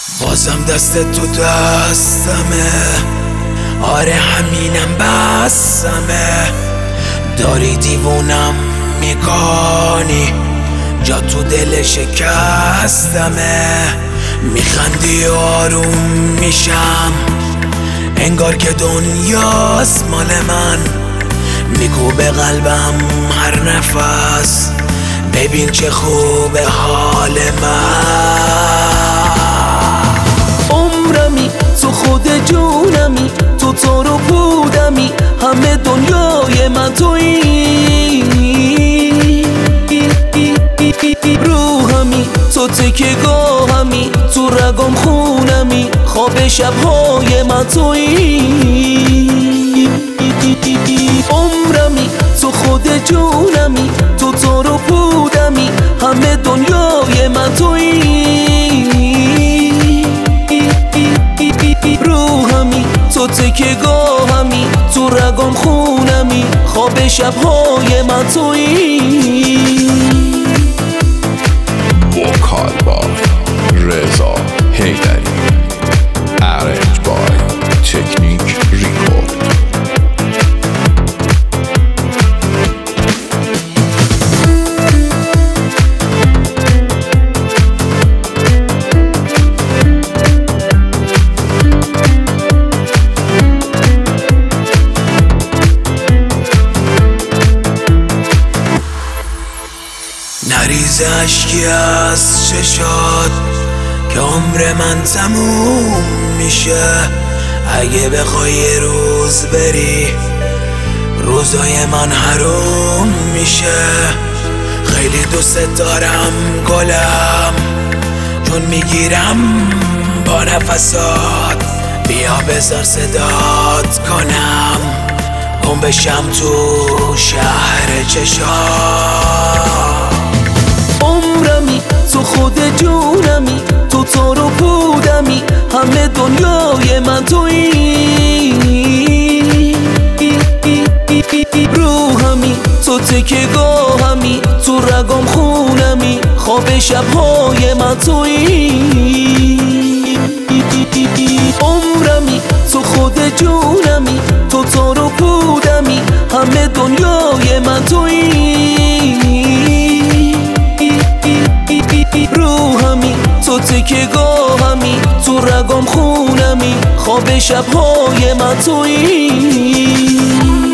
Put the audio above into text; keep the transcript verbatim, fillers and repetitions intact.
بازم دست تو دستمه، آره همینم بسمه. داری دیوونم میکنی، جا تو دل شکستمه. میخندی و آروم میشم، انگار که دنیاست مال من. میکوبه قلبم هر نفس، ببین چه خوبه حال من. عمرمی تو خود جونمی، تو تو رو بودمی، همه دنیای من تویی. روحمی تو تکه گاهمی، تو رگم خونمی، خواب شبهای من تویی. عمرمی تو خود جونمی، تو تو رو بودمی، همه دنیای من تویی. روحمی تو تکه گاهمی، تو رگم خونمی، خواب شبهای من تویی. وکال بای رضا حیدری، ارنج بای تکنیک ریکورد. نریز اشکی از چشات که عمر من تموم میشه. اگه بخوای یه روز بری، روزای من حروم میشه. خیلی دوست دارم گلم، چون میگیرم با نفسات. بیا بذار صدات کنم، گم بشم تو شهر چشات. عمرمی تو خود جونمی، تو تو رو بودمی، همه دنیای من تویی. روحمی تو تکه گاهمی، تو رگم خونمی، خواب شبهای من تویی. عمرمی تو خود جونمی، تو تو رو بودمی، همه دنیای من تویی. روحمی تو تکه گاهمی، تو رگم خونمی، خواب شبهای من تویی.